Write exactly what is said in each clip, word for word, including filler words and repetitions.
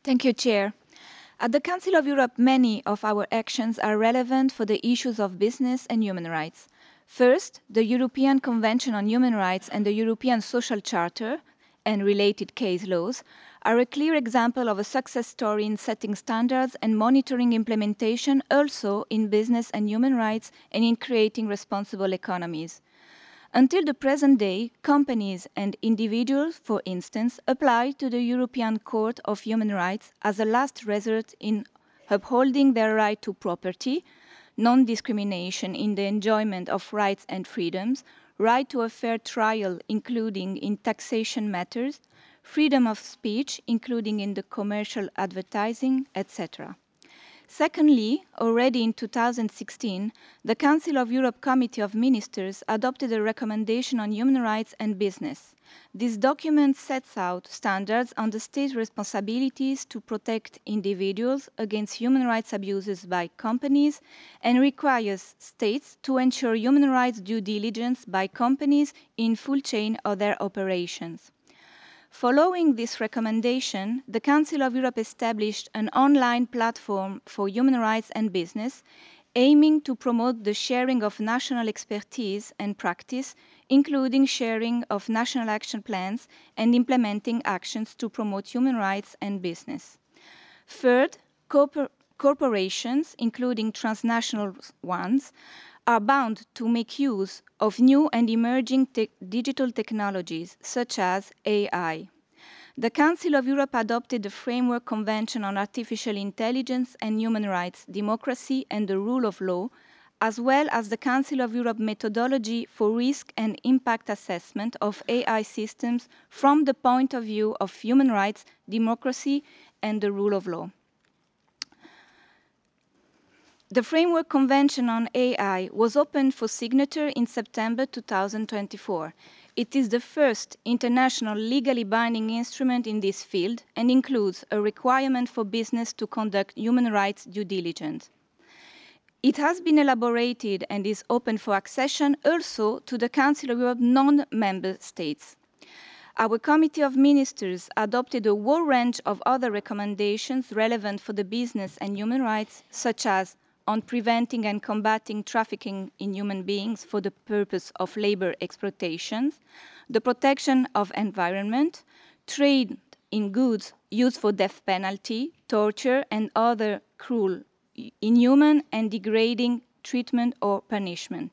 Thank you, Chair. At the Council of Europe, many of our actions are relevant for the issues of business and human rights. First, the European Convention on Human Rights and the European Social Charter and related case laws are a clear example of a success story in setting standards and monitoring implementation also in business and human rights and in creating responsible economies. Until the present day, companies and individuals, for instance, apply to the European Court of Human Rights as a last resort in upholding their right to property, non-discrimination in the enjoyment of rights and freedoms, right to a fair trial, including in taxation matters, freedom of speech, including in the commercial advertising, et cetera. Secondly, already in two thousand sixteen, the Council of Europe Committee of Ministers adopted a recommendation on human rights and business. This document sets out standards on the state responsibilities to protect individuals against human rights abuses by companies and requires states to ensure human rights due diligence by companies in full chain of their operations. Following this recommendation, the Council of Europe established an online platform for human rights and business, aiming to promote the sharing of national expertise and practice, including sharing of national action plans and implementing actions to promote human rights and business. Third, corpor corporations, including transnational ones, are bound to make use of new and emerging te digital technologies, such as A I. The Council of Europe adopted the Framework Convention on Artificial Intelligence and Human Rights, Democracy and the Rule of Law, as well as the Council of Europe methodology for risk and impact assessment of A I systems from the point of view of human rights, democracy and the rule of law. The Framework Convention on A I was opened for signature in September two thousand twenty-four. It is the first international legally binding instrument in this field and includes a requirement for business to conduct human rights due diligence. It has been elaborated and is open for accession also to the Council of Europe non-member states. Our Committee of Ministers adopted a whole range of other recommendations relevant for the business and human rights, such as on preventing and combating trafficking in human beings for the purpose of labor exploitation, the protection of environment, trade in goods used for death penalty, torture, and other cruel, inhuman, and degrading treatment or punishment.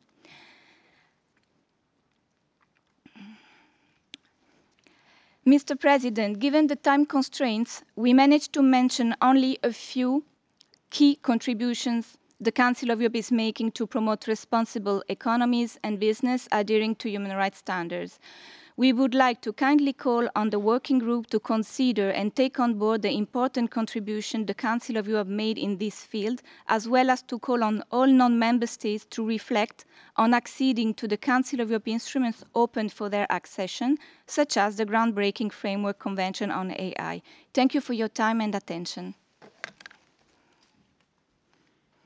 Mister President, given the time constraints, we managed to mention only a few key contributions the Council of Europe is making to promote responsible economies and business adhering to human rights standards. We would like to kindly call on the working group to consider and take on board the important contribution the Council of Europe made in this field, as well as to call on all non-member states to reflect on acceding to the Council of Europe instruments open for their accession, such as the groundbreaking Framework Convention on A I. Thank you for your time and attention.